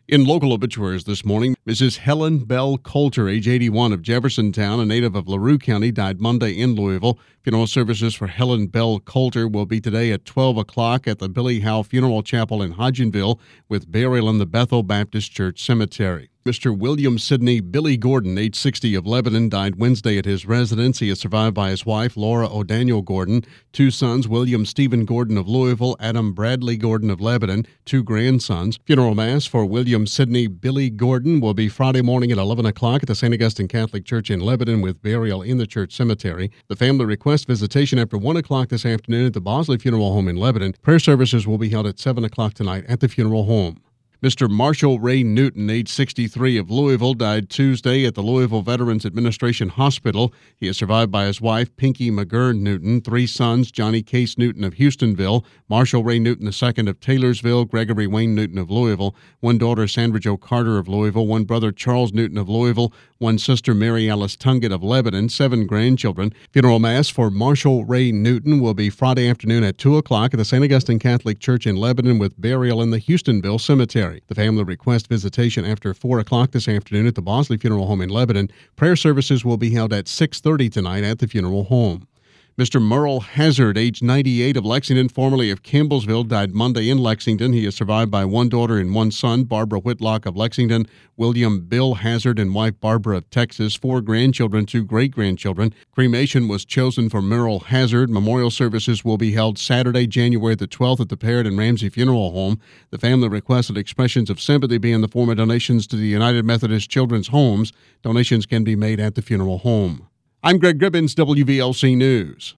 In local obituaries this morning, Mrs. Helen Bell Coulter, age 81, of Jeffersontown, a native of LaRue County, died Monday in Louisville. Funeral services for Helen Bell Coulter will be today at 12 o'clock at the Billy Howe Funeral Chapel in Hodgenville, with burial in the Bethel Baptist Church Cemetery. Mr. William Sidney Billy Gordon, age 60, of Lebanon, died Wednesday at his residence. He is survived by his wife, Laura O'Daniel Gordon, two sons, William Stephen Gordon of Louisville, Adam Bradley Gordon of Lebanon, two grandsons. Funeral mass for William Sidney Billy Gordon will be Friday morning at 11 o'clock at the St. Augustine Catholic Church in Lebanon, with burial in the church cemetery. The family requests visitation after 1 o'clock this afternoon at the Bosley Funeral Home in Lebanon. Prayer services will be held at 7 o'clock tonight at the funeral home. Mr. Marshall Ray Newton, age 63, of Louisville, died Tuesday at the Louisville Veterans Administration Hospital. He is survived by his wife, Pinky McGurn Newton, three sons, Johnny Case Newton of Houstonville, Marshall Ray Newton II of Taylorsville, Gregory Wayne Newton of Louisville, one daughter, Sandra Jo Carter of Louisville, one brother, Charles Newton of Louisville, one sister, Mary Alice Tunget of Lebanon, seven grandchildren. Funeral mass for Marshall Ray Newton will be Friday afternoon at 2 o'clock at the St. Augustine Catholic Church in Lebanon, with burial in the Houstonville Cemetery. The family requests visitation after 4 o'clock this afternoon at the Bosley Funeral Home in Lebanon. Prayer services will be held at 6:30 tonight at the funeral home. Mr. Merle Hazard, age 98, of Lexington, formerly of Campbellsville, died Monday in Lexington. He is survived by one daughter and one son, Barbara Whitlock of Lexington, William Bill Hazard and wife Barbara of Texas, four grandchildren, two great-grandchildren. Cremation was chosen for Merle Hazard. Memorial services will be held Saturday, January the 12th at the Parrott and Ramsey Funeral Home. The family requested expressions of sympathy be in the form of donations to the United Methodist Children's Homes. Donations can be made at the funeral home. I'm Greg Gribbins, WVLC News.